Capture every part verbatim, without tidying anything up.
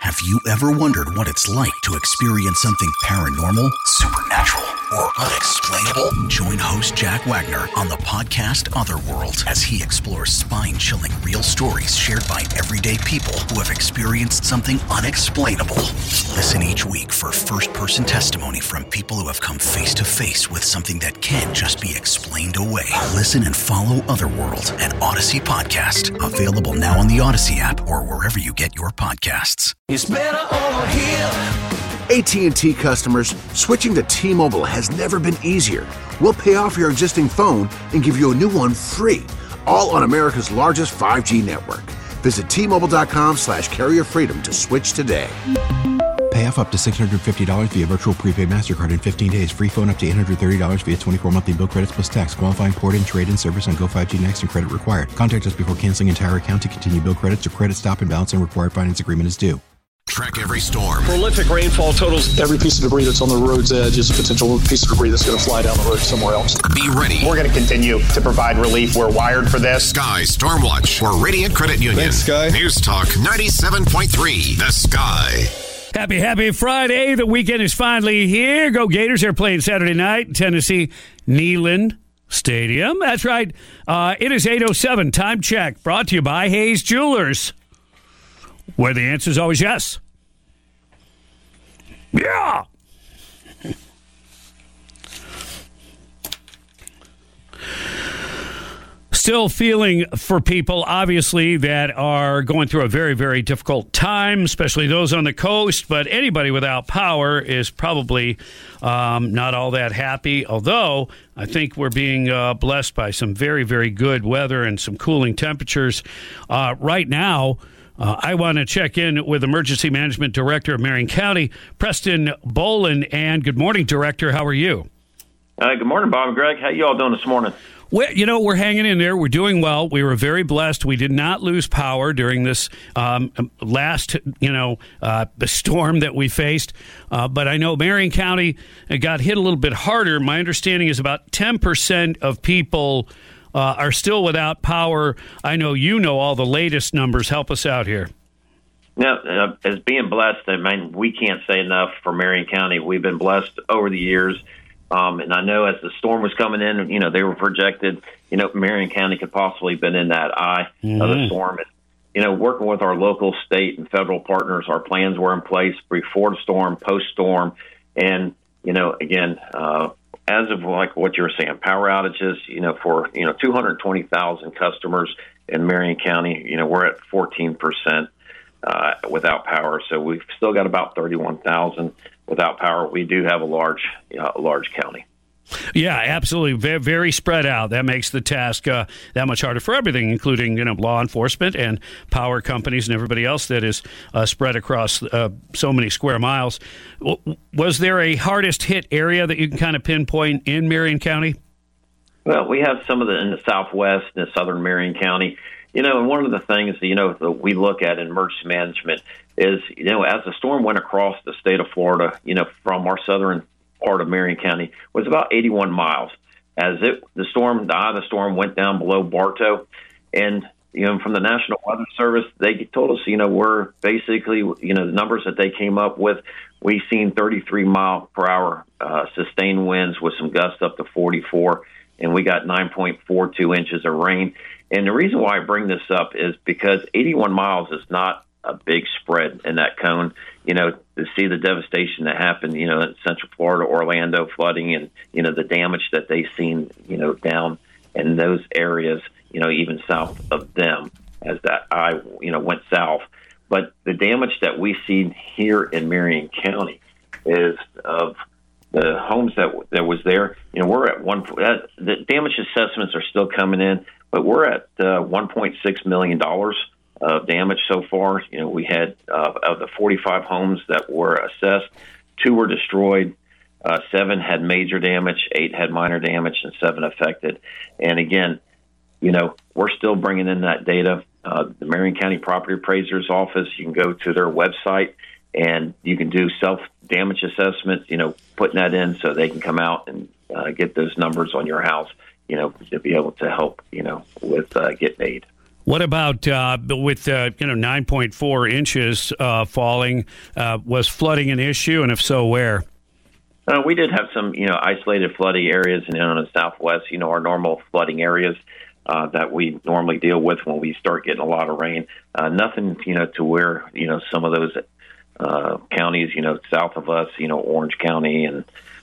Have you ever wondered what it's like to experience something paranormal, supernatural, or unexplainable? Join host Jack Wagner on the podcast Otherworld as he explores spine-chilling real stories shared by everyday people who have experienced something unexplainable. Listen each week for first-person testimony from people who have come face-to-face with something that can't just be explained away. Listen and follow Otherworld, an Odyssey podcast. Available now on the Odyssey app or wherever you get your podcasts. It's better over here. A T and T customers, switching to T-Mobile has never been easier. We'll pay off your existing phone and give you a new one free, all on America's largest five G network. Visit T-Mobile.com slash carrier freedom to switch today. Pay off up to six hundred fifty dollars via virtual prepaid MasterCard in fifteen days. Free phone up to eight hundred thirty dollars via twenty-four monthly bill credits plus tax. Qualifying port-in, trade-in service on Go five G Next and credit required. Contact us before canceling entire account to continue bill credits or credit stop and balance and required finance agreement is due. Track every storm. Prolific rainfall totals. Every piece of debris that's on the road's edge is a potential piece of debris that's going to fly down the road somewhere else. Be ready. We're going to continue to provide relief. We're wired for this. Sky Storm Watch for Radiant Credit Union. Thanks, Sky. News Talk ninety-seven point three. The Sky. Happy, happy Friday. The weekend is finally here. Go Gators. They're playing Saturday night. Tennessee Neyland Stadium. That's right. Uh, it is eight oh seven. Time check. Brought to you by Hayes Jewelers, where the answer is always yes. Yeah. Still feeling for people, obviously, that are going through a very, very difficult time, especially those on the coast. But anybody without power is probably um, not all that happy, although I think we're being uh, blessed by some very, very good weather and some cooling temperatures. Uh, right now, uh, I want to check in with Emergency Management Director of Marion County, Preston Bolin. And good morning, Director. How are you? Uh, good morning, Bob and Greg. How you all doing this morning? Well, you know, we're hanging in there. We're doing well. We were very blessed. We did not lose power during this um, last, you know, uh, storm that we faced. Uh, but I know Marion County got hit a little bit harder. My understanding is about ten percent of people uh, are still without power. I know you know all the latest numbers. Help us out here. Now, uh, as being blessed, I mean, we can't say enough for Marion County. We've been blessed over the years. Um, and I know as the storm was coming in, you know, they were projected, you know, Marion County could possibly have been in that eye mm-hmm. of the storm. And, you know, working with our local, state, and federal partners, our plans were in place before the storm, post-storm. And, you know, again, uh, as of like what you were saying, power outages, you know, for, you know, two hundred twenty thousand customers in Marion County, you know, we're at fourteen percent uh, without power. So we've still got about thirty-one thousand without power. We do have a large, you know, a large county. Yeah, absolutely. Very, very spread out. That makes the task uh, that much harder for everything, including, you know, law enforcement and power companies and everybody else that is uh, spread across uh, so many square miles. Was there a hardest hit area that you can kind of pinpoint in Marion County? Well, we have some of the in the southwest and southern Marion County. You know, and one of the things, you know, that we look at in emergency management is, you know, as the storm went across the state of Florida, you know, from our southern part of Marion County, was about eighty-one miles. As it, the storm, the eye of the storm went down below Bartow. And, you know, from the National Weather Service, they told us, you know, we're basically, you know, the numbers that they came up with, we've seen thirty-three mile per hour uh, sustained winds with some gusts up to forty-four, and we got nine point four two inches of rain. And the reason why I bring this up is because eighty-one miles is not a big spread in that cone. You know, to see the devastation that happened, you know, in Central Florida, Orlando flooding, and, you know, the damage that they've seen, you know, down in those areas, you know, even south of them as that eye, you know, went south. But the damage that we see here in Marion County is of the homes that that was there. You know, we're at one. That, the damage assessments are still coming in, but we're at uh, one point six million dollars of damage so far. You know, we had uh, of the forty-five homes that were assessed, two were destroyed, uh, seven had major damage, eight had minor damage, and seven affected. And again, you know, we're still bringing in that data. Uh, the Marion County Property Appraiser's Office, you can go to their website and you can do self-damage assessments, you know, putting that in so they can come out and uh, get those numbers on your house, you know, to be able to help, you know, with uh, getting aid. What about uh, with uh, you know nine point four inches uh, falling? Uh, was flooding an issue, and if so, where? Uh, we did have some, you know, isolated flooding areas in on the southwest. You know, our normal flooding areas uh, that we normally deal with when we start getting a lot of rain. Uh, nothing, you know, to where you know some of those uh, counties, you know, south of us, you know, Orange County, and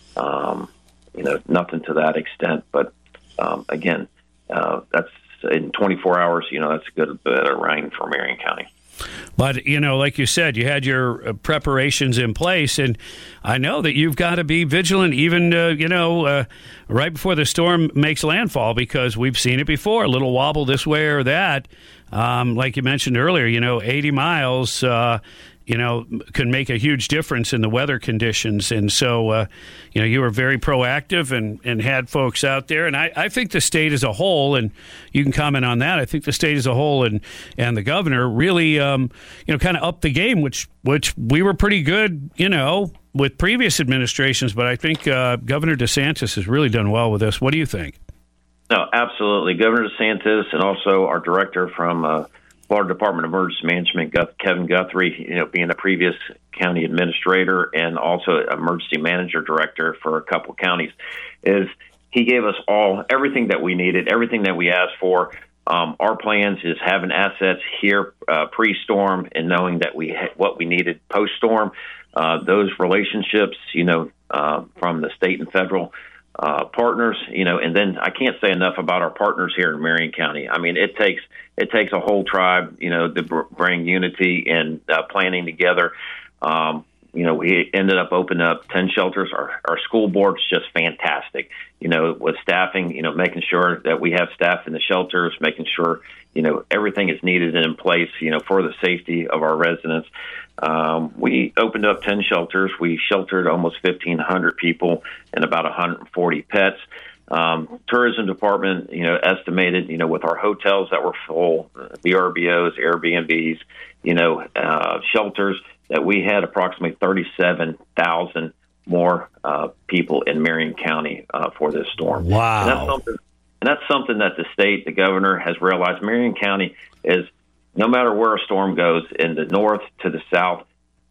um, you know, nothing to that extent. But um, again, uh, that's in twenty-four hours. You know, that's a good bit of rain for Marion County. But, you know, like you said, you had your preparations in place, and I know that you've got to be vigilant even, uh, you know, uh, right before the storm makes landfall, because we've seen it before, a little wobble this way or that. Um, like you mentioned earlier, you know, eighty miles, uh, you know, can make a huge difference in the weather conditions. And so, uh, you know, you were very proactive and, and had folks out there. And I, I think the state as a whole, and you can comment on that, I think the state as a whole and, and the governor really, um, you know, kind of upped the game, which, which we were pretty good, you know, with previous administrations. But I think uh, Governor DeSantis has really done well with this. What do you think? No, absolutely. Governor DeSantis and also our director from uh, Florida Department of Emergency Management, Kevin Guthrie, you know, being a previous county administrator and also emergency manager director for a couple counties, is he gave us all everything that we needed, everything that we asked for. Um, our plans is having assets here uh, pre-storm and knowing that we ha- what we needed post-storm. Uh, those relationships, you know, uh, from the state and federal uh, partners, you know, and then I can't say enough about our partners here in Marion County. I mean, it takes it takes a whole tribe, you know, to br- bring unity and uh, planning together. Um, you know, we ended up opening up ten shelters. Our, our school board's just fantastic, you know, with staffing, you know, making sure that we have staff in the shelters, making sure, you know, everything is needed and in place, you know, for the safety of our residents. Um, we opened up ten shelters. We sheltered almost fifteen hundred people and about one hundred forty pets. Um, tourism department, you know, estimated, you know, with our hotels that were full, V R B Os, Airbnbs, you know, uh, shelters, that we had approximately thirty-seven thousand more uh, people in Marion County uh, for this storm. Wow. And that's something, and that's something that the state, the governor has realized. Marion County is, no matter where a storm goes, in the north to the south,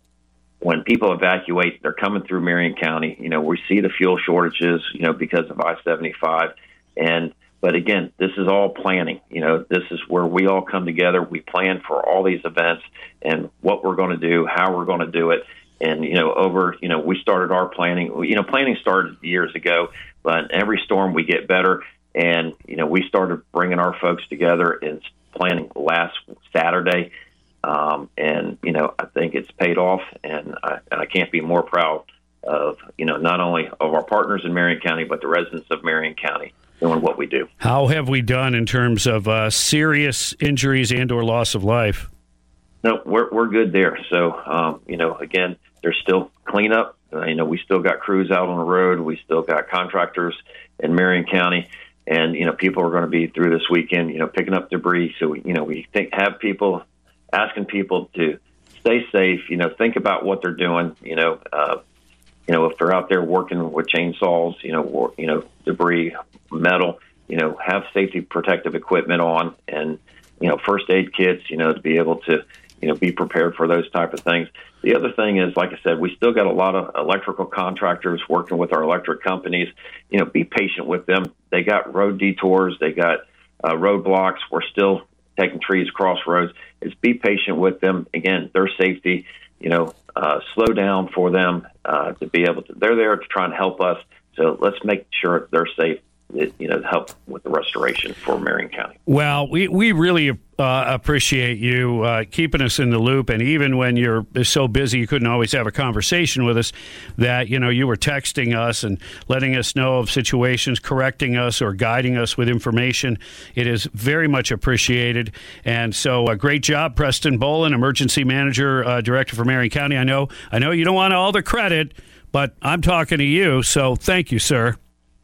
when people evacuate, they're coming through Marion County. You know, we see the fuel shortages, you know, because of I seventy-five. And, but again, this is all planning. You know, this is where we all come together. We plan for all these events and what we're going to do, how we're going to do it. And, you know, over, you know, we started our planning, you know, planning started years ago, but every storm we get better. And, you know, we started bringing our folks together and planning last Saturday. Um, and, you know, I think it's paid off, and I, and I can't be more proud of, you know, not only of our partners in Marion County, but the residents of Marion County doing what we do. How have we done in terms of uh, serious injuries and or loss of life? No, we're we're good there. So, um, you know, again, there's still cleanup. Uh, you know, we still got crews out on the road. We still got contractors in Marion County. And, you know, people are going to be through this weekend, you know, picking up debris. So, we, you know, we think have people asking people to stay safe, you know, think about what they're doing, you know, uh, you know, if they're out there working with chainsaws, you know, or, you know, debris, metal, you know, have safety protective equipment on and, you know, first aid kits, you know, to be able to, you know, be prepared for those type of things. The other thing is, like I said, we still got a lot of electrical contractors working with our electric companies. You know, be patient with them. They got road detours. They got uh, roadblocks. We're still taking trees across roads. Is be patient with them. Again, their safety, you know, uh, slow down for them uh, to be able to, they're there to try and help us. So let's make sure they're safe, you know, to help with the restoration for Marion County. Well, we, we really uh, appreciate you uh, keeping us in the loop. And even when you're so busy, you couldn't always have a conversation with us, that, you know, you were texting us and letting us know of situations, correcting us or guiding us with information. It is very much appreciated. And so uh, great job, Preston Bolin, Emergency Manager, uh, Director for Marion County. I know, I know you don't want all the credit, but I'm talking to you. So thank you, sir.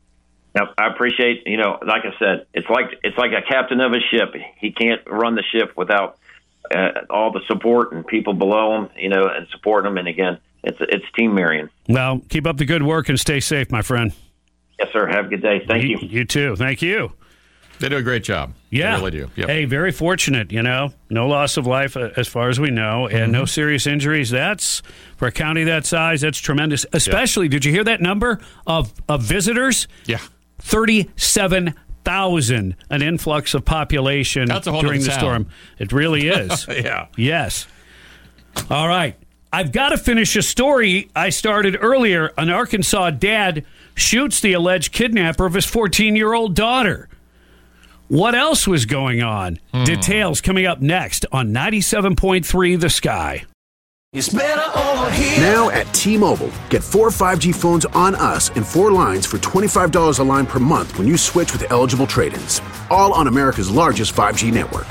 Now, I appreciate, you know, like I said, it's like it's like a captain of a ship. He can't run the ship without uh, all the support and people below him, you know, and support him. And again, it's it's Team Marion. Well, keep up the good work and stay safe, my friend. Yes, sir. Have a good day. Thank you. You, you too. Thank you. They do a great job. Yeah. They really do. Yep. Hey, very fortunate, you know. No loss of life uh, as far as we know, and Mm-hmm. no serious injuries. That's, for a county that size, that's tremendous. Especially, did you hear that number of, of visitors? Yeah. thirty-seven thousand, an influx of population That's a whole during the other town. storm. It really is. Yeah. Yes. All right. I've got to finish a story I started earlier. An Arkansas dad shoots the alleged kidnapper of his fourteen-year-old daughter. What else was going on? Hmm. Details coming up next on ninety-seven point three The Sky. It's better over here. Now at T-Mobile, get four five G phones on us and four lines for twenty-five dollars a line per month when you switch with eligible trade-ins. All on America's largest five G network.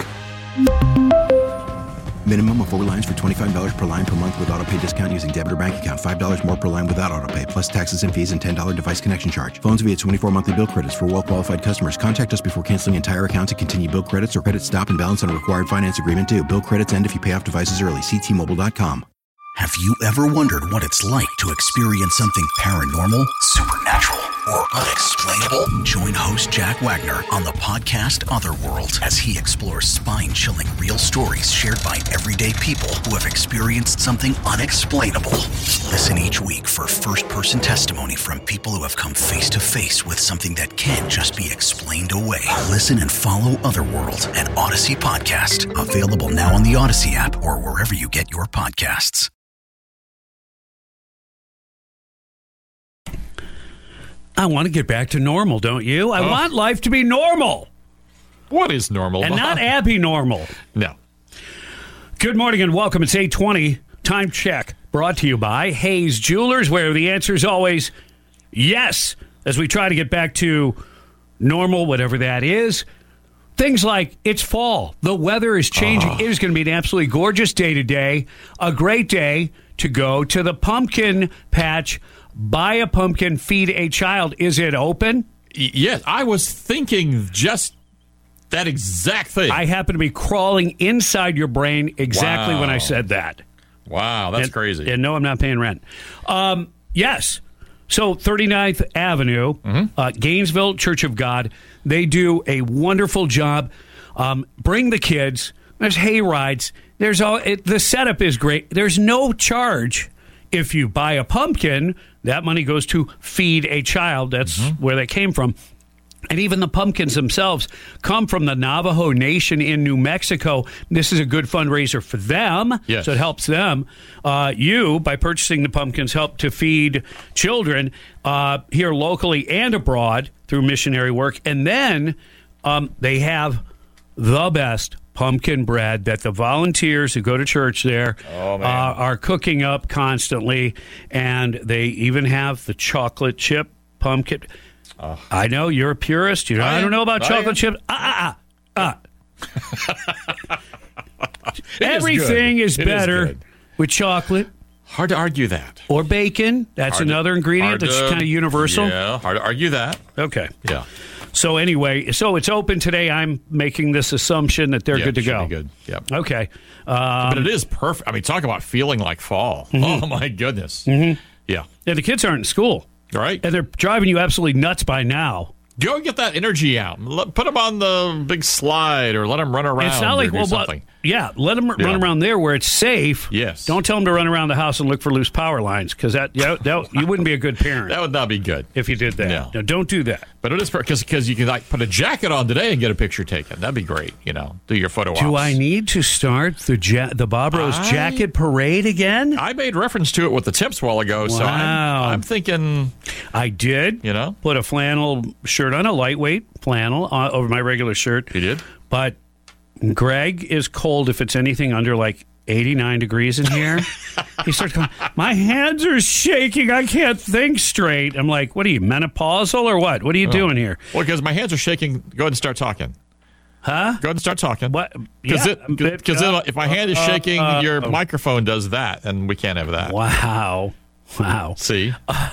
Minimum of four lines for twenty-five dollars per line per month with autopay discount using debit or bank account. five dollars more per line without autopay, plus taxes and fees and ten dollars device connection charge. Phones via twenty-four monthly bill credits for well-qualified customers. Contact us before canceling entire account to continue bill credits or credit stop and balance on a required finance agreement due. Bill credits end if you pay off devices early. See T Mobile dot com. Have you ever wondered what it's like to experience something paranormal, supernatural, or unexplainable? Join host Jack Wagner on the podcast Otherworld as he explores spine-chilling real stories shared by everyday people who have experienced something unexplainable. Listen each week for first-person testimony from people who have come face-to-face with something that can't just be explained away. Listen and follow Otherworld, an Odyssey podcast, available now on the Odyssey app or wherever you get your podcasts. I want to get back to normal, don't you? I Oh. want life to be normal What is normal? and not abby-normal. No. Good morning and welcome. It's eight twenty. Time check brought to you by Hayes Jewelers, where the answer is always yes, as we try to get back to normal, whatever that is. Things like it's fall. The weather is changing. Oh. It is going to be an absolutely gorgeous day today. A great day to go to the pumpkin patch. Buy a pumpkin, feed a child. Is it open? Y- Yes, I was thinking just that exact thing. I happen to be crawling inside your brain exactly Wow. when I said that. wow, that's and, crazy. And no, I'm not paying rent. Um, yes. So thirty-ninth Avenue, Mm-hmm. uh, Gainesville Church of God, they do a wonderful job. Um, bring the kids. There's hay rides. There's all. It, the setup is great. There's no charge if you buy a pumpkin. That money goes to feed a child. That's Mm-hmm. where they came from. And even the pumpkins themselves come from the Navajo Nation in New Mexico. This is a good fundraiser for them. Yes. So it helps them. Uh, you, by purchasing the pumpkins, help to feed children uh, here locally and abroad through missionary work. And then um, they have the best pumpkin bread that the volunteers who go to church there Oh, uh, man. are cooking up constantly. And they even have the chocolate chip pumpkin. I know you're a purist. You know, I I, am. don't know about I chocolate am. chips. Ah, ah, ah. It is Everything good. is It better good. with chocolate Hard to argue that. or bacon. That's Hard to- another ingredient hard that's to- kind of universal. Yeah, hard to argue that. Okay. Yeah. So anyway, so it's open today. I'm making this assumption that they're Yeah, good to should go. be good. Yeah. Okay. Um, But it is perfect. I mean, talk about feeling like fall. Mm-hmm. Oh, my goodness. Mm-hmm. Yeah. yeah, the kids aren't in school, Right? and they're driving you absolutely nuts by now. Go get that energy out. Let, put them on the big slide or let them run around It's not like or do well, but, something. yeah, let them Yeah. run around there where it's safe. Yes. Don't tell them to run around the house and look for loose power lines because that, yeah, that you wouldn't be a good parent That would not be good. if you did that. No. No, don't do that. But it is because because you can like put a jacket on today and get a picture taken. That'd be great. You know, do your photo ops. Do I need to start the ja- the Bob Rose I- jacket parade again? I made reference to it with the tips a while ago, so Wow. I'm, I'm thinking, I did. you know, Put a flannel shirt on, a lightweight flannel uh, over my regular shirt. you did. But Greg is cold if it's anything under like eighty-nine degrees in here. He starts going, my hands are shaking. I can't think straight. I'm like, what are you, menopausal or what? What are you doing here? Well, because my hands are shaking. Go ahead and start talking. Huh? Go ahead and start talking. What? Because Yeah, it, because uh, if my hand is uh, shaking, uh, your uh, microphone does that, and we can't have that. Wow. Wow. See?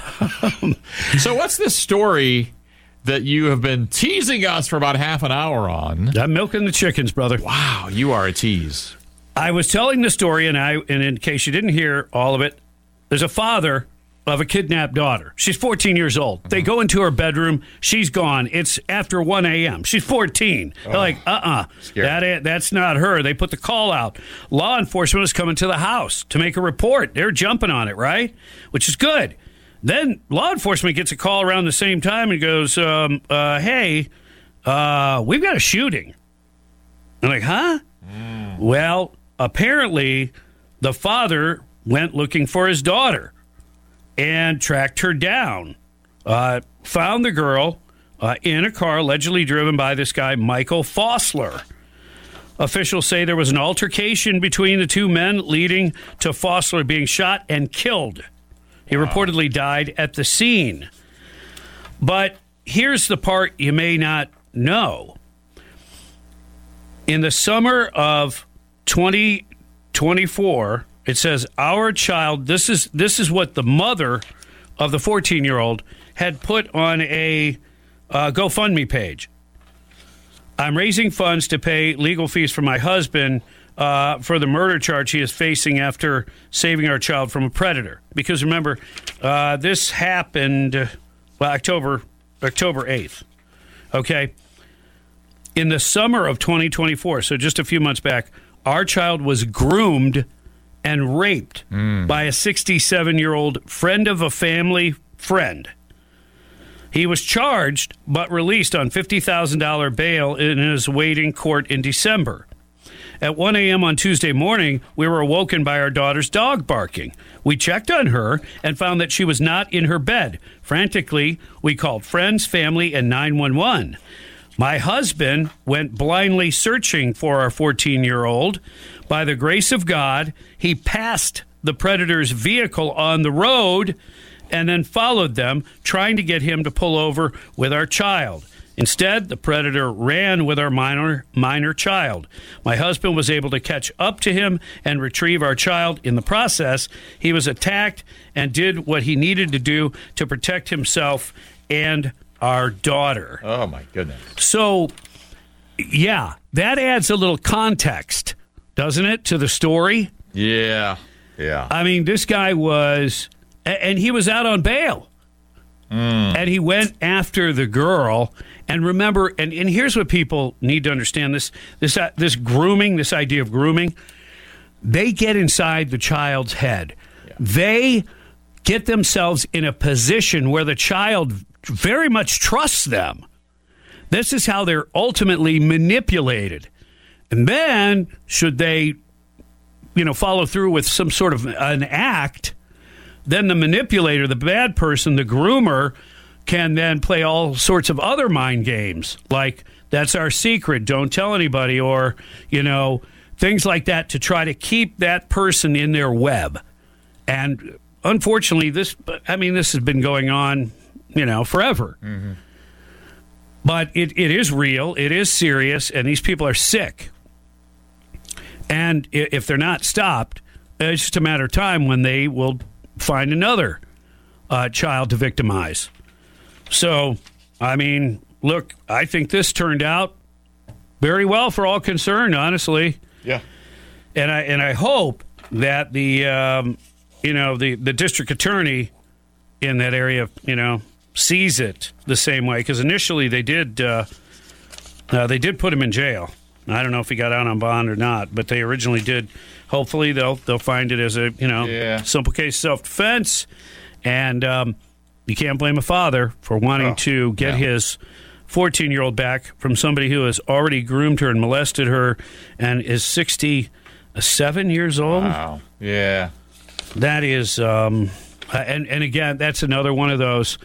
So what's this story that you have been teasing us for about half an hour on? I'm milking the chickens, brother. Wow, you are a tease. I was telling the story, and I, and in case you didn't hear all of it, there's a father of a kidnapped daughter. She's fourteen years old. They go into her bedroom. She's gone. It's after one a.m. She's fourteen. Oh, They're like, uh-uh. That ain't, that's not her. They put the call out. Law enforcement is coming to the house to make a report. They're jumping on it, right? Which is good. Then law enforcement gets a call around the same time and goes, um, uh, hey, uh, we've got a shooting. I'm like, huh? Mm. Well, apparently the father went looking for his daughter and tracked her down, uh, found the girl uh, in a car allegedly driven by this guy, Michael Fossler. Officials say there was an altercation between the two men, leading to Fossler being shot and killed. He wow. reportedly died at the scene. But here's the part you may not know. In the summer of twenty twenty-four, it says our child, this is this is what the mother of the fourteen-year-old had put on a uh, GoFundMe page. I'm raising funds to pay legal fees for my husband uh, for the murder charge he is facing after saving our child from a predator. Because remember, uh, this happened uh, well, October October eighth. Okay? In the summer of twenty twenty-four, so just a few months back, our child was groomed and raped mm. by a sixty-seven-year-old friend of a family friend. He was charged but released on fifty thousand dollars bail and is awaiting court in December. At one a.m. on Tuesday morning, we were awoken by our daughter's dog barking. We checked on her and found that she was not in her bed. Frantically, we called friends, family, and nine one one. My husband went blindly searching for our fourteen-year-old. By the grace of God, he passed the predator's vehicle on the road and then followed them, trying to get him to pull over with our child. Instead, the predator ran with our minor minor child. My husband was able to catch up to him and retrieve our child. In the process, he was attacked and did what he needed to do to protect himself and our daughter. Oh, my goodness. So, yeah, that adds a little context, doesn't it, to the story? Yeah, yeah. I mean, this guy was, and he was out on bail. Mm. And he went after the girl. And remember, and, and here's what people need to understand, this, this, uh, this grooming, this idea of grooming, they get inside the child's head. Yeah. They get themselves in a position where the child very much trusts them. This is how they're ultimately manipulated. And then, should they, you know, follow through with some sort of an act, then the manipulator, the bad person, the groomer, can then play all sorts of other mind games, like, that's our secret, don't tell anybody, or, you know, things like that to try to keep that person in their web. And unfortunately, this, I mean, this has been going on, you know, forever. Mm-hmm. But it, it is real, it is serious, and these people are sick. And if they're not stopped, it's just a matter of time when they will find another uh, child to victimize. So, I mean, look, I think this turned out very well for all concerned, honestly. Yeah. And I and I hope that the um, you know the, the district attorney in that area, you know, sees it the same way, because initially they did uh, uh, they did put him in jail. I don't know if he got out on bond or not, but they originally did. Hopefully they'll they'll find it as a you know yeah. simple case of self-defense, and um, you can't blame a father for wanting oh, to get yeah. his fourteen-year-old back from somebody who has already groomed her and molested her and is sixty-seven years old. Wow. Yeah. That is, um, and, and again, that's another one of those,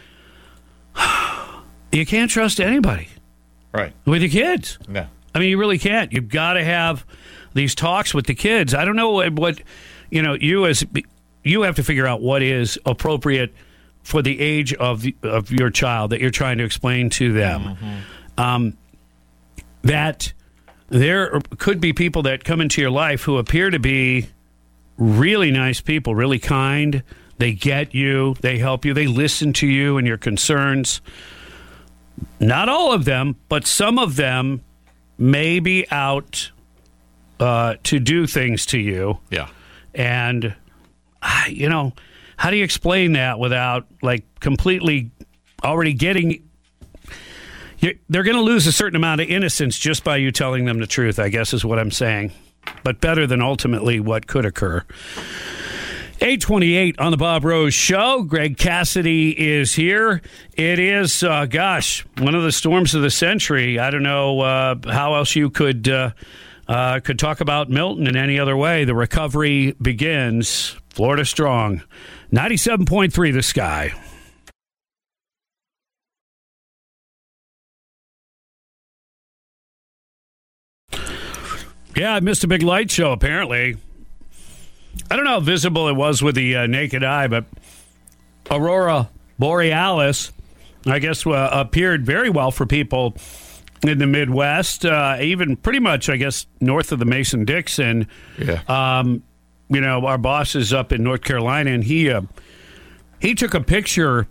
you can't trust anybody. Right. With your kids. No. I mean, you really can't. You've got to have these talks with the kids. I don't know what, what you know, you as, you have to figure out what is appropriate for the age of the, of your child that you're trying to explain to them. Mm-hmm. Um, that there could be people that come into your life who appear to be really nice people, really kind. They get you, they help you, they listen to you and your concerns. Not all of them, but some of them may be out uh, to do things to you. Yeah. And, you know, how do you explain that without, like, completely already getting... You're, they're going to lose a certain amount of innocence just by you telling them the truth, I guess is what I'm saying. But better than ultimately what could occur. eight twenty-eight on the Bob Rose Show. Greg Cassidy is here. It is, uh, gosh, one of the storms of the century. I don't know uh, how else you could uh, uh, could talk about Milton in any other way. The recovery begins. Florida strong. ninety-seven point three The Sky. Yeah, I missed a big light show, apparently. I don't know how visible it was with the uh, naked eye, but Aurora Borealis, I guess, uh, appeared very well for people in the Midwest, uh, even pretty much, I guess, north of the Mason-Dixon. Yeah. Um, you know, our boss is up in North Carolina, and he uh, he took a picture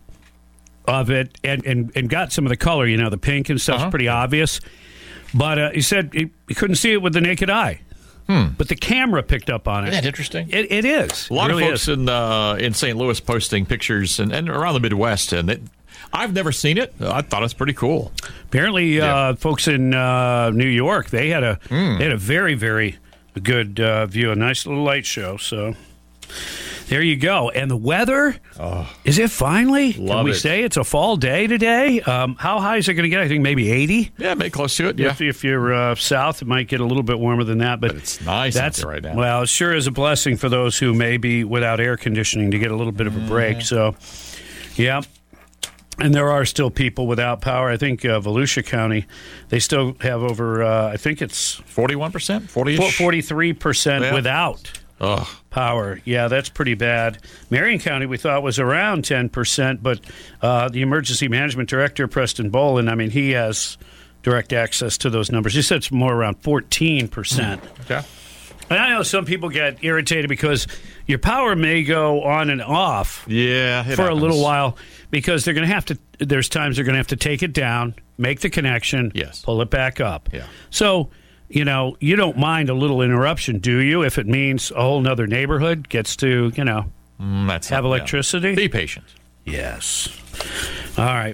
of it and, and, and got some of the color, you know, the pink and stuff's uh-huh. pretty obvious. But uh, he said he, he couldn't see it with the naked eye. Hmm. But the camera picked up on it. Isn't that interesting? It, it is. A lot it really of folks is. in uh, in Saint Louis posting pictures and, and around the Midwest, and it, I've never seen it. I thought it's pretty cool. Apparently, yeah. uh, folks in uh, New York, they had a mm. they had a very very good uh, view, a nice little light show. So there you go. And the weather, oh, is it finally? Love Can we it. say it's a fall day today? Um, how high is it going to get? I think maybe eighty. Yeah, maybe close to it. Yeah. If, if you're uh, south, it might get a little bit warmer than that. But, but it's nice that's, out there right now. Well, it sure is a blessing for those who may be without air conditioning to get a little bit of a break. Mm. So, yeah. And there are still people without power. I think uh, Volusia County, they still have over, uh, I think it's forty-one percent, forty-ish? forty-three percent yeah. without Ugh. power. Yeah, that's pretty bad. Marion County, we thought was around ten percent, but uh, the emergency management director, Preston Bolin, I mean, he has direct access to those numbers. He said it's more around fourteen percent. Mm. Okay. And I know some people get irritated because your power may go on and off yeah, for happens. a little while because they're going to have to, there's times they're going to have to take it down, make the connection, yes. pull it back up. Yeah. So, you know, you don't mind a little interruption, do you, if it means a whole nother neighborhood gets to, you know, mm, that's have not, electricity? Yeah. Be patient. Yes. All right.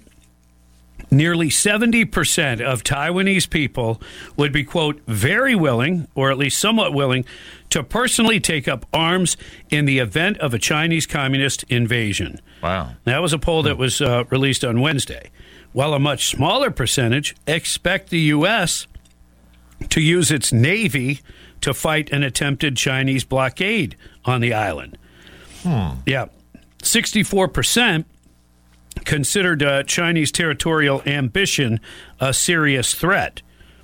Nearly seventy percent of Taiwanese people would be, quote, very willing, or at least somewhat willing, to personally take up arms in the event of a Chinese communist invasion. Wow. That was a poll that was uh, released on Wednesday. While a much smaller percentage expect the U S to use its Navy to fight an attempted Chinese blockade on the island. Hmm. Yeah. sixty-four percent considered uh, Chinese territorial ambition a serious threat.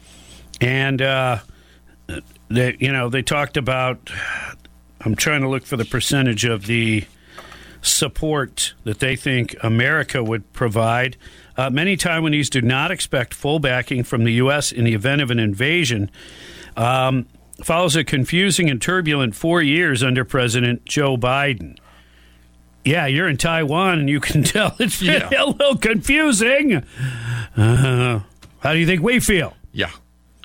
And, uh, they, you know, they talked about, I'm trying to look for the percentage of the support that they think America would provide. Uh, many Taiwanese do not expect full backing from the U S in the event of an invasion. Um, follows a confusing and turbulent four years under President Joe Biden. Yeah, you're in Taiwan, and you can tell it's yeah. a little confusing. Uh, how do you think we feel? Yeah.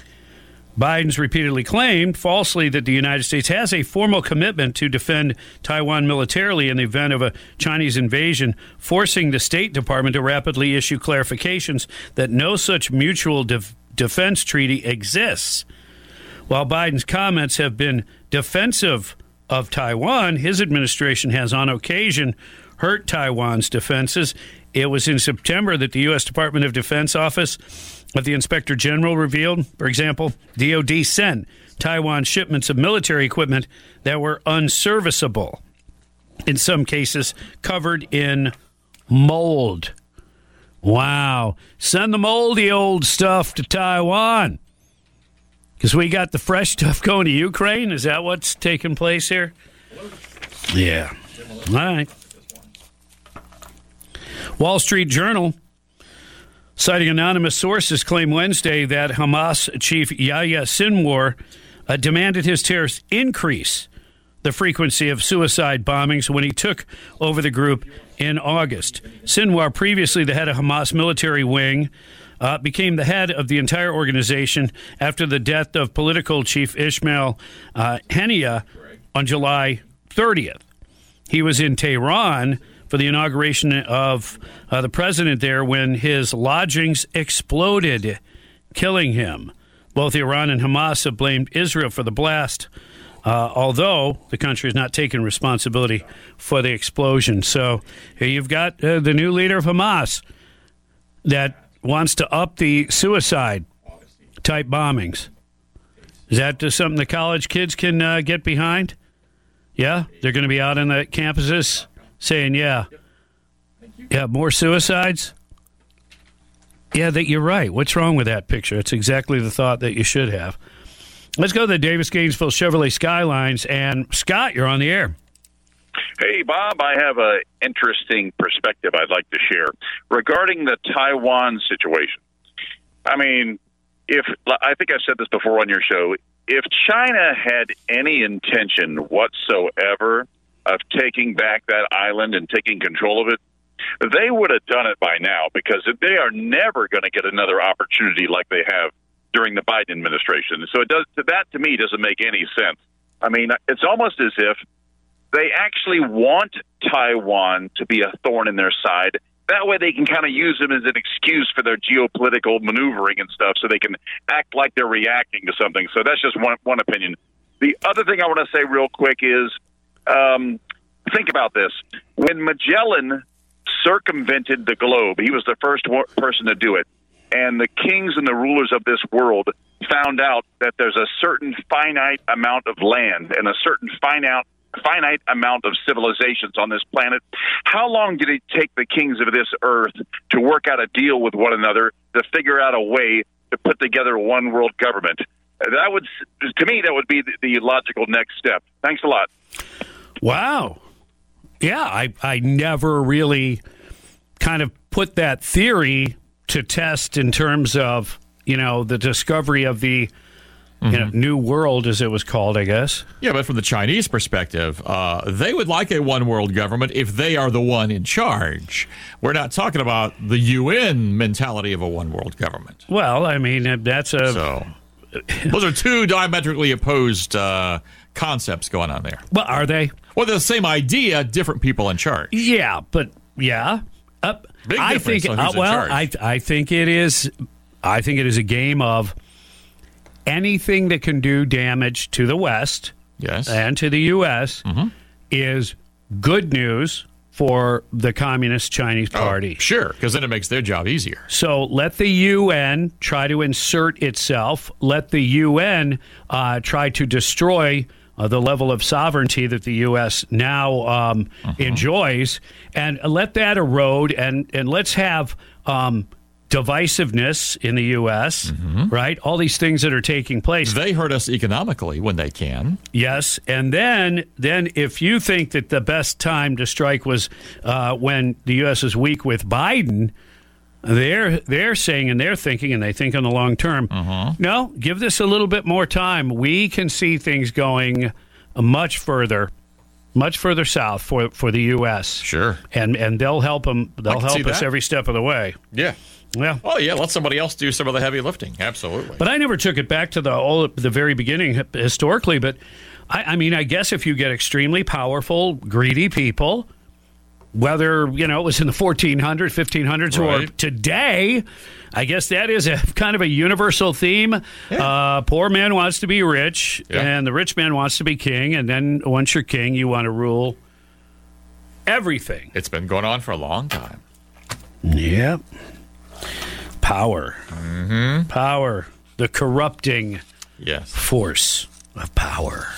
Biden's repeatedly claimed, falsely, that the United States has a formal commitment to defend Taiwan militarily in the event of a Chinese invasion, forcing the State Department to rapidly issue clarifications that no such mutual def- defense treaty exists. While Biden's comments have been defensive of Taiwan, his administration has on occasion hurt Taiwan's defenses. It was in September that the U S Department of Defense Office of the Inspector General revealed, for example, D O D sent Taiwan shipments of military equipment that were unserviceable, in some cases covered in mold. Wow. Send the moldy old stuff to Taiwan. Because we got the fresh stuff going to Ukraine? Is that what's taking place here? Yeah. All right. Wall Street Journal, citing anonymous sources, claimed Wednesday that Hamas chief Yahya Sinwar uh, demanded his terrorists increase the frequency of suicide bombings when he took over the group in August. Sinwar, previously the head of Hamas military wing, Uh, became the head of the entire organization after the death of political chief Ismail uh, Haniyeh on July thirtieth. he was in Tehran for the inauguration of uh, the president there when his lodgings exploded, killing him. Both Iran and Hamas have blamed Israel for the blast, uh, although the country has not taken responsibility for the explosion. So here you've got uh, the new leader of Hamas that wants to up the suicide-type bombings. Is that uh, something the college kids can uh, get behind? Yeah? They're going to be out on the campuses saying, yeah, yeah, more suicides? Yeah, that you're right. What's wrong with that picture? It's exactly the thought that you should have. Let's go to the Davis Gainesville Chevrolet Skylines. And, Scott, you're on the air. Hey, Bob, I have an interesting perspective I'd like to share regarding the Taiwan situation. I mean, if I think I've said this before on your show, if China had any intention whatsoever of taking back that island and taking control of it, they would have done it by now, because they are never going to get another opportunity like they have during the Biden administration. So it does, that to me doesn't make any sense. I mean, it's almost as if they actually want Taiwan to be a thorn in their side. That way they can kind of use them as an excuse for their geopolitical maneuvering and stuff, so they can act like they're reacting to something. So that's just one, one opinion. The other thing I want to say real quick is, um, think about this. When Magellan circumvented the globe, he was the first person to do it, and the kings and the rulers of this world found out that there's a certain finite amount of land and a certain finite finite amount of civilizations on this planet. How long did it take the kings of this earth to work out a deal with one another to figure out a way to put together one world government? That would, to me, that would be the, the logical next step. Thanks a lot. Wow. Yeah, I, I never really kind of put that theory to test in terms of, you know, the discovery of the Mm-hmm. you know, New World, as it was called, I guess. Yeah, but from the Chinese perspective, uh, they would like a one-world government if they are the one in charge. We're not talking about the U N mentality of a one-world government. Well, I mean, that's a... So, those are two diametrically opposed uh, concepts going on there. Well, are they? Well, they're the same idea, different people in charge. Yeah, but, yeah. Uh, Big I difference think, on who's uh, well, in charge. I, I think it is... I think it is a game of... anything that can do damage to the West, yes, and to the U S mm-hmm. is good news for the Communist Chinese Party. Oh, sure, because then it makes their job easier. So let the U N try to insert itself. Let the U N uh, try to destroy uh, the level of sovereignty that the U S now um, uh-huh. enjoys, and let that erode. And and let's have. Um, divisiveness in the U S, mm-hmm. right? All these things that are taking place. They hurt us economically when they can. Yes, and then then if you think that the best time to strike was uh, when the U S is weak with Biden, they're they're saying and they're thinking, and they think in the long term, uh-huh. no, give this a little bit more time. We can see things going much further. Much further south for for the U S. Sure, and and they'll help them. They'll help us every step of the way. Yeah. Yeah. Oh, yeah. Let somebody else do some of the heavy lifting. Absolutely. But I never took it back to the all the very beginning historically. But I, I mean, I guess if you get extremely powerful, greedy people, whether you know it was in the fourteen hundreds, fifteen hundreds, right. or today, I guess that is a kind of a universal theme. Yeah. Uh, poor man wants to be rich, yeah. and the rich man wants to be king. And then once you're king, you want to rule everything. It's been going on for a long time. Yep. Power. Mm-hmm. Power. The corrupting yes. force of power.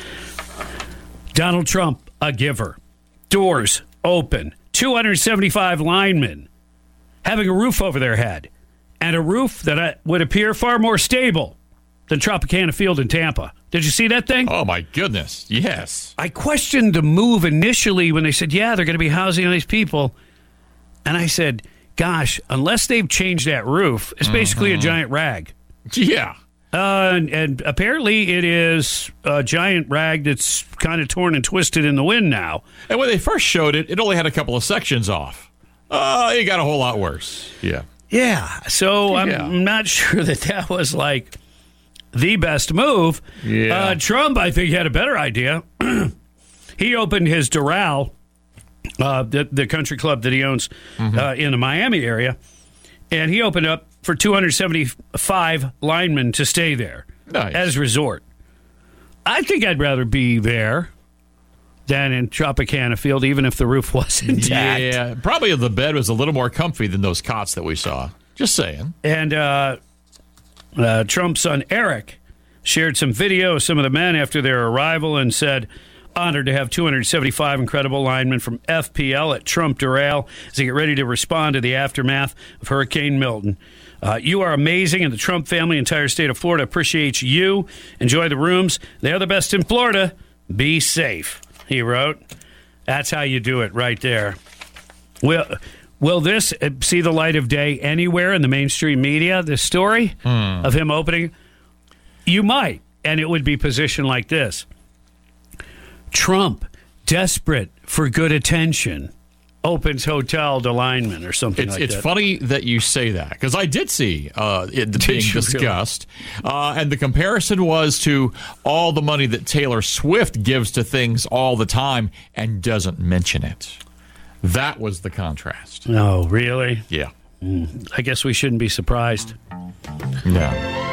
Donald Trump, a giver. Doors open. two hundred seventy-five linemen having a roof over their head. And a roof that would appear far more stable than Tropicana Field in Tampa. Did you see that thing? Oh, my goodness. Yes. I questioned the move initially when they said, yeah, they're going to be housing all these people. And I said... gosh, unless they've changed that roof, it's basically mm-hmm. a giant rag. Yeah. Uh, and, and apparently it is a giant rag that's kind of torn and twisted in the wind now. And when they first showed it, it only had a couple of sections off. Uh, it got a whole lot worse. Yeah. Yeah. So I'm yeah. not sure that that was like the best move. Yeah. Uh, Trump, I think, had a better idea. he opened his Doral, uh, the, the country club that he owns mm-hmm. uh, in the Miami area, and he opened up for two hundred seventy-five linemen to stay there nice. as a resort. I think I'd rather be there than in Tropicana Field, even if the roof was intact. Yeah, probably the bed was a little more comfy than those cots that we saw. Just saying. And uh, uh, Trump's son, Eric, shared some video of some of the men after their arrival and said, honored to have two hundred seventy-five incredible linemen from F P L at Trump Doral as they get ready to respond to the aftermath of Hurricane Milton. Uh, you are amazing, and the Trump family, entire state of Florida, appreciates you. Enjoy the rooms. They're the best in Florida. Be safe, he wrote. That's how you do it right there. Will, will this see the light of day anywhere in the mainstream media, this story hmm. of him opening? You might, and it would be positioned like this. Trump, desperate for good attention, opens hotel to linemen or something it's, like it's that. It's funny that you say that, because I did see uh, it did being discussed, really? uh, and the comparison was to all the money that Taylor Swift gives to things all the time and doesn't mention it. That was the contrast. Oh, really? Yeah. Mm, I guess we shouldn't be surprised. No.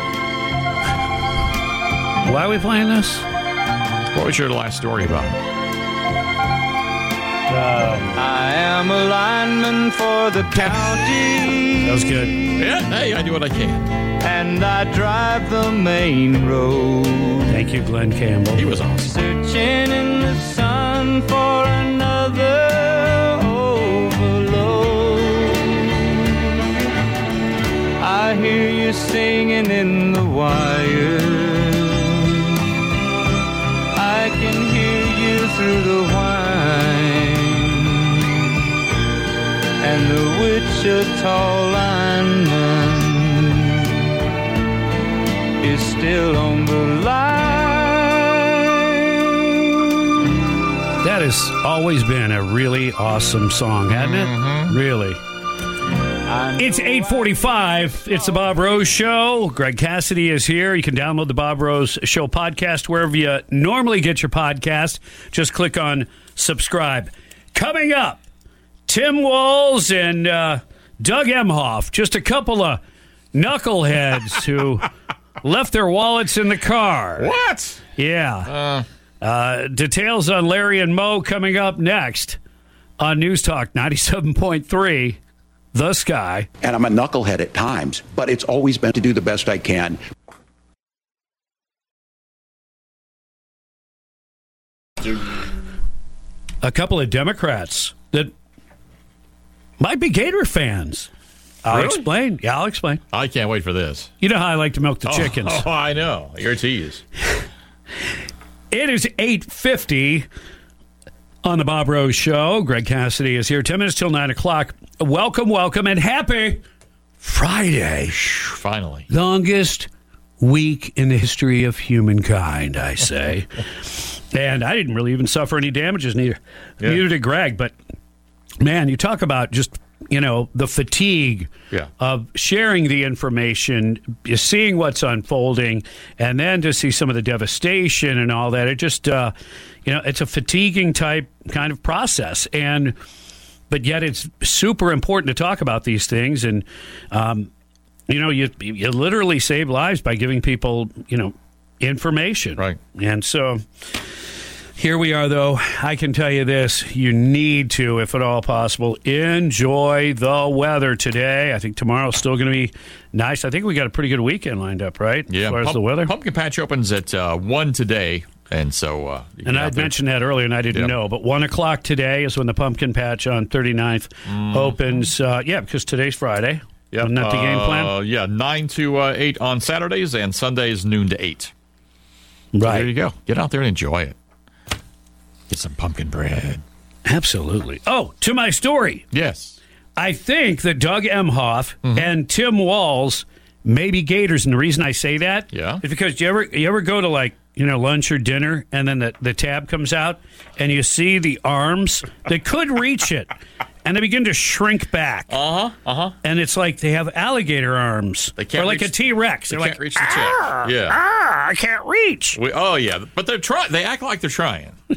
Why are we playing this? What was your last story about? Uh, I am a lineman for the county. That was good. Yeah, hey, I do what I can. And I drive the main road. Thank you, Glenn Campbell. He was awesome. Searching in the sun for another overload. I hear you singing in the wire. I can hear you through the whine. And the Wichita lineman is still on the line. That has always been a really awesome song, hasn't it? Mm-hmm. Really. It's eight forty-five. It's the Bob Rose Show. Greg Cassidy is here. You can download the Bob Rose Show podcast wherever you normally get your podcast. Just click on subscribe. Coming up, Tim Walz and uh, Doug Emhoff, just a couple of knuckleheads who left their wallets in the car. What? Yeah. Uh, uh, details on Larry and Moe coming up next on News Talk ninety-seven point three. The Sky. And I'm a knucklehead at times, but it's always been to do the best I can. A couple of Democrats that might be Gator fans. I'll Really? explain. Yeah, I'll explain. I can't wait for this. You know how I like to milk the chickens. Oh, oh I know. You're a tease. It is eight fifty on the Bob Rose Show. Greg Cassidy is here. ten minutes till nine o'clock. Welcome, welcome, and happy Friday. Finally. Longest week in the history of humankind, I say. And I didn't really even suffer any damages, neither. Yeah. Neither did Greg. But, man, you talk about just, you know, the fatigue yeah. of sharing the information, seeing what's unfolding, and then to see some of the devastation and all that. It just, uh, you know, it's a fatiguing type kind of process. And but yet it's super important to talk about these things. And, um, you know, you you literally save lives by giving people, you know, information. Right. And so here we are, though. I can tell you this. You need to, if at all possible, enjoy the weather today. I think tomorrow's still going to be nice. I think we got a pretty good weekend lined up, right? Yeah. As far Pump, as the weather. Pumpkin Patch opens at uh, one today. And so, uh, and I'd mentioned that earlier, and I didn't yep. know. But one o'clock today is when the Pumpkin Patch on thirty-ninth mm. opens. Uh, yeah, because today's Friday. Yep. Isn't that the game plan? Uh, yeah, nine to uh, eight on Saturdays, and Sundays noon to eight. Right. So there you go. Get out there and enjoy it. Get some pumpkin bread. Absolutely. Oh, to my story. Yes. I think that Doug Emhoff mm-hmm. and Tim Walz may be Gators, and the reason I say that yeah. is because you ever you ever go to like. you know, lunch or dinner, and then the, the tab comes out, and you see the arms that could reach it, and they begin to shrink back. Uh-huh, uh-huh. And it's like they have alligator arms. They can't or like reach, a T-Rex. They They're can't like, reach the chair. Yeah. Ah, I can't reach. We, oh, yeah. But they're trying. They act like they're trying.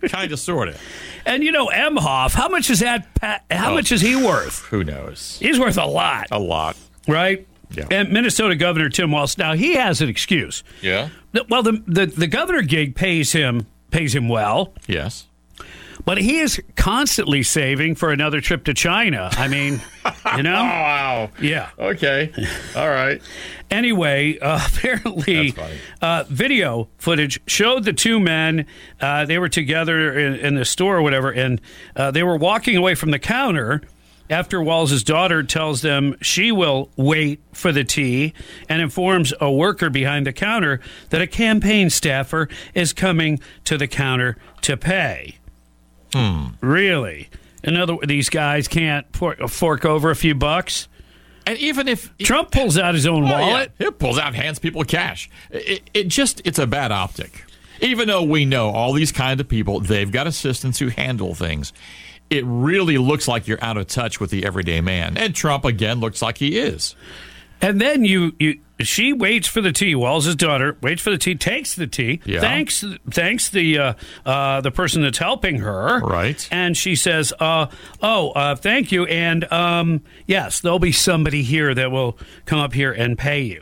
kind of, sort of. And, you know, Emhoff, how much is that? Pa- how Oh, much is he worth? Who knows? He's worth a lot. A lot. Right? Yeah. And Minnesota Governor Tim Walz, now he has an excuse. Yeah? Well, the, the, the governor gig pays him pays him well. Yes. But he is constantly saving for another trip to China. I mean, you know? Oh, wow. Yeah. Okay. All right. Anyway, uh, apparently, uh, video footage showed the two men. Uh, they were together in, in the store or whatever, and uh, they were walking away from the counter after Walz's daughter tells them she will wait for the tea and informs a worker behind the counter that a campaign staffer is coming to the counter to pay. Hmm. Really? In other words, these guys can't for- fork over a few bucks? And even if Trump pulls out his own oh, wallet, yeah. He pulls out and hands people cash. It, it just, it's a bad optic. Even though we know all these kind of people, they've got assistants who handle things. It really looks like you're out of touch with the everyday man. And Trump, again, looks like he is. and then you, you she waits for the tea. Walz's daughter waits for the tea, takes the tea, Yeah. thanks thanks the uh, uh, the person that's helping her, Right. And she says, uh, "Oh, uh, thank you, and um, yes, there'll be somebody here that will come up here and pay you."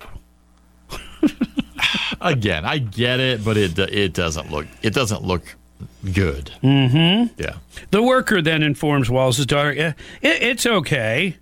Again, I get it, but it it doesn't look it doesn't look good. Mm-hmm. Yeah. The worker then informs Walz's daughter, "Yeah, it, "It's okay."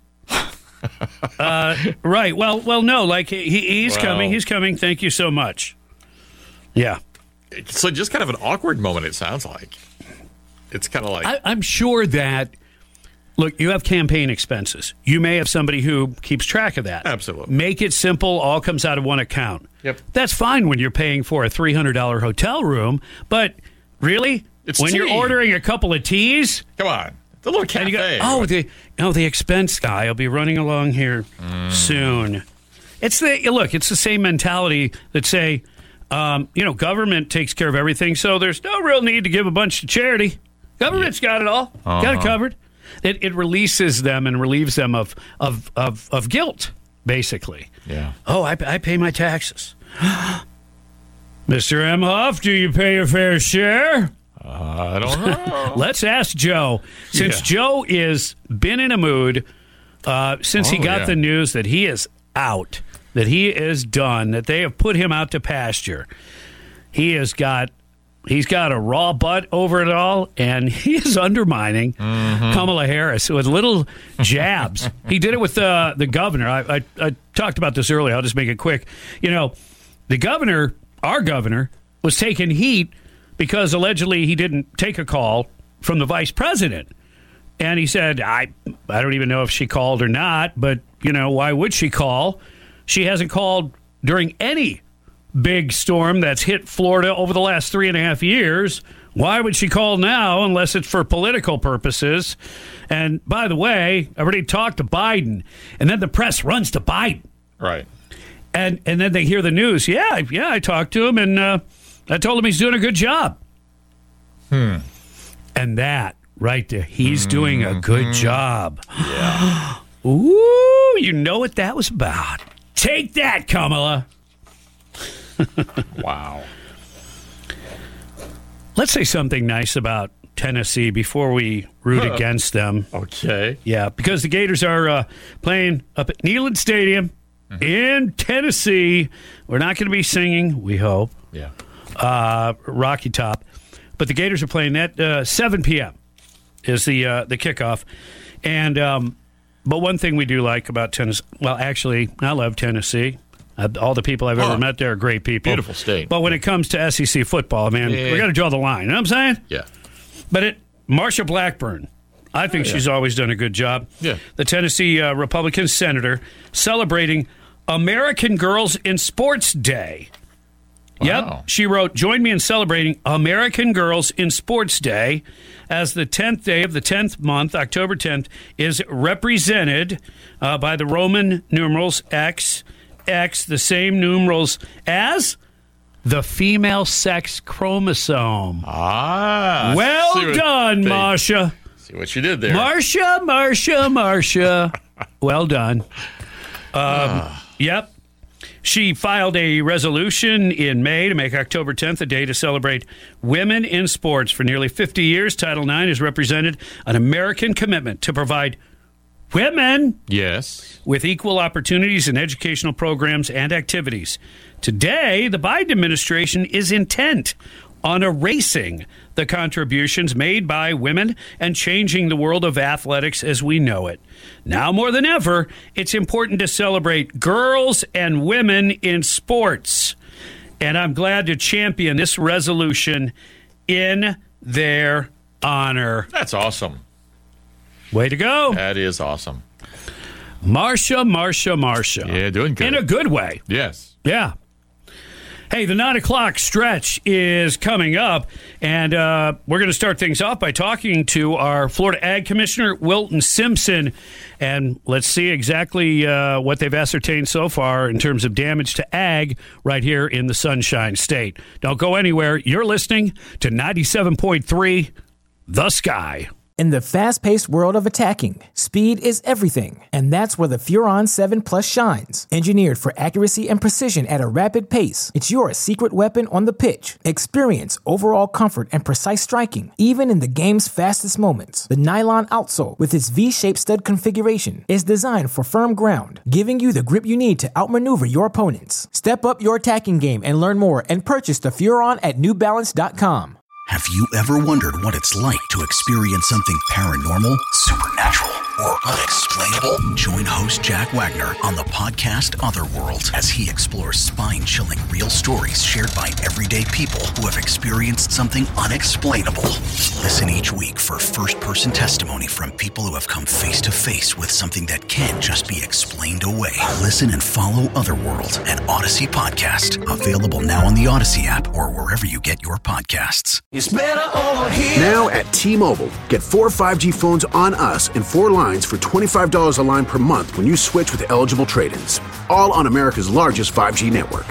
uh, right. Well, well, no. Like he, he's Well. coming. He's coming. Thank you so much. Yeah. So just kind of an awkward moment. It sounds like it's kind of like I, I'm sure that. Look, you have campaign expenses. You may have somebody who keeps track of that. Absolutely. Make it simple. All comes out of one account. Yep. That's fine when you're paying for a three hundred dollars hotel room, but really, It's when tea. you're ordering a couple of teas, come on, the little cafe. and you go, oh, the oh the expense guy will be running along here Mm. soon. It's the look. It's the same mentality that say, um, you know, government takes care of everything, so there's no real need to give a bunch to charity. Government's got it all, got it Uh-huh. covered. It, it releases them and relieves them of of of, of guilt, basically. Yeah. Oh, I, I pay my taxes. Mister Emhoff, do you pay your fair share? Uh, I don't know. Let's ask Joe. Since Yeah. Joe is been in a mood uh, since he Oh, got yeah. the news that he is out, that he is done, that they have put him out to pasture. He has got he's got a raw butt over it all, and he is undermining Mm-hmm. Kamala Harris with little jabs. He did it with uh, the governor. I, I, I talked about this earlier. I'll just make it quick. You know, the governor, our governor, was taking heat because allegedly he didn't take a call from the vice president. And he said, I I don't even know if she called or not, but, you know, why would she call? She hasn't called during any big storm that's hit Florida over the last three and a half years. Why would she call now unless it's for political purposes? And by the way, I already talked to Biden, and then the press runs to Biden. Right. And and then they hear the news. Yeah, yeah, I talked to him, and uh, I told him he's doing a good job. Hmm. And that right there, he's doing a good job. Yeah. Ooh, you know what that was about. Take that, Kamala. Wow. Let's say something nice about Tennessee before we root Huh. against them. Okay. Yeah, because the Gators are uh, playing up at Neyland Stadium in Tennessee. We're not going to be singing, we hope, Yeah. uh, Rocky Top. But the Gators are playing at uh, seven p.m. is the uh, the kickoff. And um, but one thing we do like about Tennessee, well, actually, I love Tennessee. Uh, all the people I've ever Oh. met there are great people. Beautiful state. But when it comes to S E C football, man, Yeah. we got to draw the line. You know what I'm saying? Yeah. But it, Marsha Blackburn, I think Oh, yeah. she's always done a good job. Yeah. The Tennessee uh, Republican senator celebrating American Girls in Sports Day. Wow. Yep. She wrote, join me in celebrating American Girls in Sports Day as the tenth day of the tenth month, October tenth, is represented uh, by the Roman numerals X, X, the same numerals as the female sex chromosome. Ah. Well see what done, they- Marsha. See what you did there. Marsha, Marsha, Marsha. Well done. Um, Ah. Yep. She filed a resolution in May to make October tenth a day to celebrate women in sports. For nearly fifty years, Title nine has represented an American commitment to provide women yes. with equal opportunities in educational programs and activities. Today, the Biden administration is intent on erasing the contributions made by women and changing the world of athletics as we know it. Now more than ever, it's important to celebrate girls and women in sports. And I'm glad to champion this resolution in their honor. That's awesome. Way to go. That is awesome. Marsha, Marsha, Marsha. Yeah, doing good. In a good way. Yes. Yeah. Hey, the nine o'clock stretch is coming up, and uh, we're going to start things off by talking to our Florida Ag Commissioner, Wilton Simpson, and let's see exactly uh, what they've ascertained so far in terms of damage to ag right here in the Sunshine State. Don't go anywhere. You're listening to ninety-seven point three The Sky. In the fast-paced world of attacking, speed is everything, and that's where the Furon seven Plus shines. Engineered for accuracy and precision at a rapid pace, it's your secret weapon on the pitch. Experience overall comfort and precise striking, even in the game's fastest moments. The nylon outsole, with its V-shaped stud configuration, is designed for firm ground, giving you the grip you need to outmaneuver your opponents. Step up your attacking game and learn more and purchase the Furon at New Balance dot com. Have you ever wondered what it's like to experience something paranormal, supernatural, or unexplainable? Join host Jack Wagner on the podcast Otherworld as he explores spine-chilling real stories shared by everyday people who have experienced something unexplainable. Listen each week for first-person testimony from people who have come face-to-face with something that can't just be explained away. Listen and follow Otherworld, an Odyssey podcast, available now on the Odyssey app or wherever you get your podcasts. It's better over here. Now at T-Mobile, get four five G phones on us and four lines for twenty-five dollars a line per month when you switch with eligible trade-ins. All on America's largest five G network.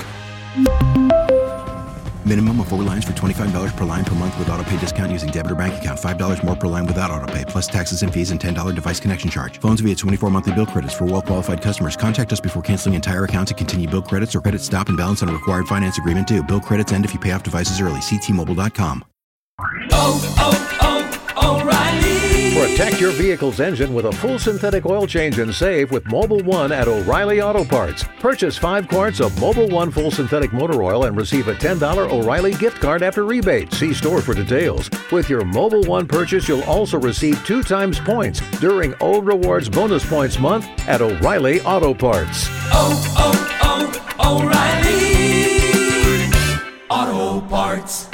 Minimum of four lines for twenty-five dollars per line per month with autopay discount using debit or bank account. five dollars more per line without autopay, plus taxes and fees and ten dollars device connection charge. Phones via twenty-four monthly bill credits for well-qualified customers. Contact us before canceling entire account to continue bill credits or credit stop and balance on a required finance agreement due. Bill credits end if you pay off devices early. See T Mobile dot com. Oh, oh, oh, O'Reilly. Protect your vehicle's engine with a full synthetic oil change and save with Mobil one at O'Reilly Auto Parts. Purchase five quarts of Mobil one full synthetic motor oil and receive a ten dollars O'Reilly gift card after rebate. See store for details. With your Mobil one purchase, you'll also receive two times points during O Rewards Bonus Points Month at O'Reilly Auto Parts. Oh, oh, oh, O'Reilly Auto Parts.